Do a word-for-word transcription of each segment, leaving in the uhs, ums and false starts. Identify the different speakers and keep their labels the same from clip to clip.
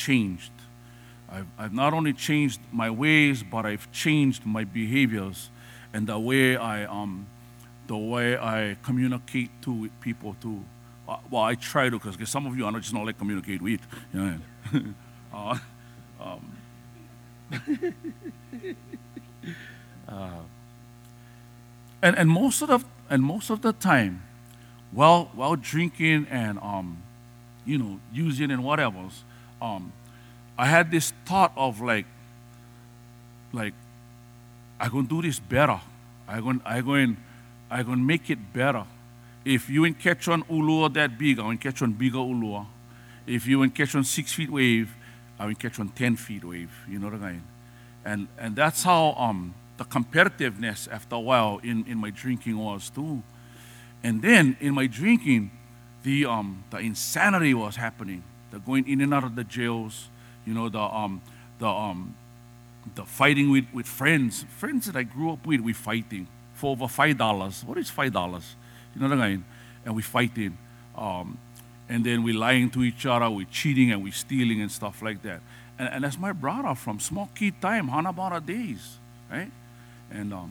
Speaker 1: changed. I've, I've not only changed my ways, but I've changed my behaviors and the way I um, the way I communicate to with people too. Uh, well, I try to, because some of you are not just not like communicate with. You know? uh, um, uh, and and most of the and most of the time, while while drinking and um, you know, using and whatever, um, I had this thought of like, like, I gonna do this better. I going I going I gonna make it better. If you ain't catch on ulua that big, I will catch on bigger ulua. If you ain't catch on six feet wave, I will catch on ten feet wave. You know what I mean? And and that's how um the competitiveness after a while in, in my drinking was too. And then in my drinking, the um the insanity was happening. The going in and out of the jails, you know, the um the um the fighting with, with friends. Friends that I grew up with, we fighting for over five dollars. What is five dollars? You know what I mean? And we fighting. Um, and then we lying to each other, we cheating and we stealing and stuff like that. And, and that's my brother from small kid time, Hanabara days, right? And um,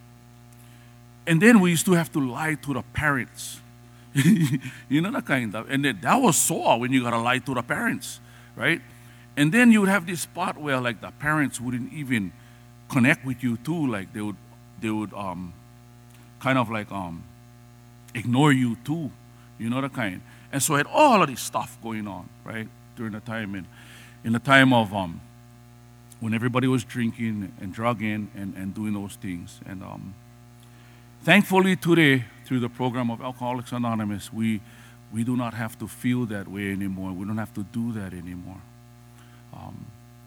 Speaker 1: and then we used to have to lie to the parents. You know that kind of, and then that was sore when you gotta lie to the parents, right? And then you would have this spot where like the parents wouldn't even connect with you too, like they would they would um kind of like um ignore you too, you know the kind. And so I had all of this stuff going on, right, during the time and in the time of um when everybody was drinking and drugging and, and doing those things. And um thankfully today, through the program of Alcoholics Anonymous, we we do not have to feel that way anymore. We don't have to do that anymore. Um,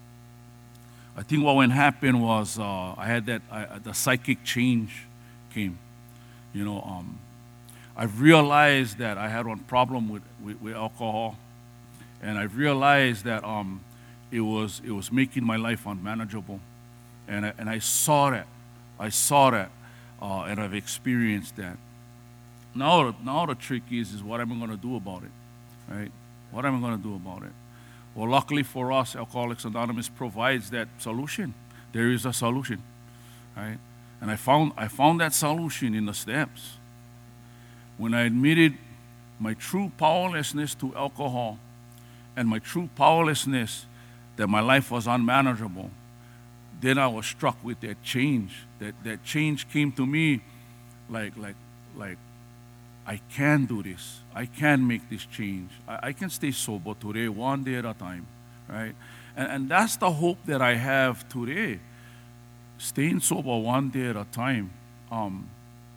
Speaker 1: I think what went happen was uh, I had that I, the psychic change came. You know, um, I've realized that I had one problem with, with, with alcohol, and I've realized that um, it was it was making my life unmanageable, and I, and I saw that, I saw that, uh, and I've experienced that. Now, now the trick is is what am I going to do about it, right? What am I going to do about it? Well, luckily for us, Alcoholics Anonymous provides that solution. There is a solution, right? And I found I found that solution in the steps. When I admitted my true powerlessness to alcohol and my true powerlessness that my life was unmanageable, then I was struck with that change. That that change came to me like like like I can do this. I can make this change. I, I can stay sober today, one day at a time, right? And, and that's the hope that I have today, staying sober one day at a time. Um,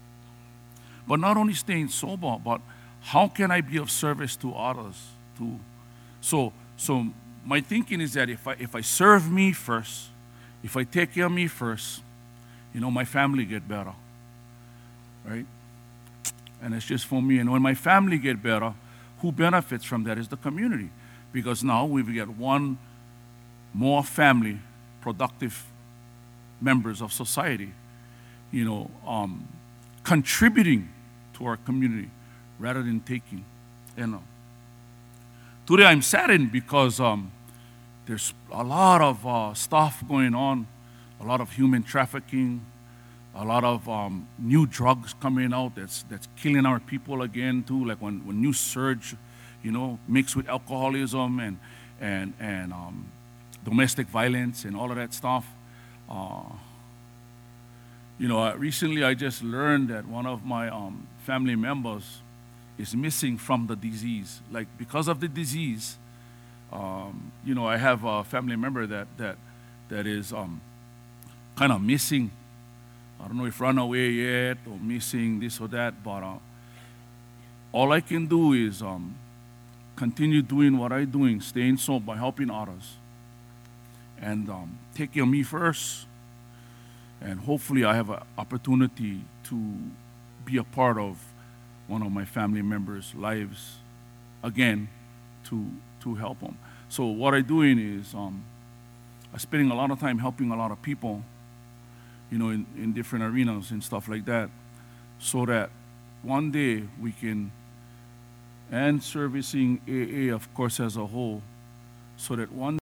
Speaker 1: but not only staying sober, but how can I be of service to others too? So, so my thinking is that if I if I serve me first, if I take care of me first, you know, my family get better, right? And it's just for me. And when my family get better, who benefits from that is the community. Because now we've got one more family, productive members of society, you know, um, contributing to our community rather than taking. You know. Today I'm saddened because um, there's a lot of uh, stuff going on, a lot of human trafficking, a lot of um, new drugs coming out that's that's killing our people again too. Like when, when new surge, you know, mixed with alcoholism and and and um, domestic violence and all of that stuff. Uh, you know, uh, recently I just learned that one of my um, family members is missing from the disease. Like because of the disease, um, you know, I have a family member that that that is um, kind of missing. I don't know if run away yet or missing this or that, but uh, all I can do is um, continue doing what I'm doing, staying sober by helping others, and um, take care of me first. And hopefully I have an opportunity to be a part of one of my family members' lives again to to help them. So what I'm doing is um, I'm spending a lot of time helping a lot of people, you know, in, in different arenas and stuff like that, so that one day we can, and servicing A A, of course, as a whole, so that one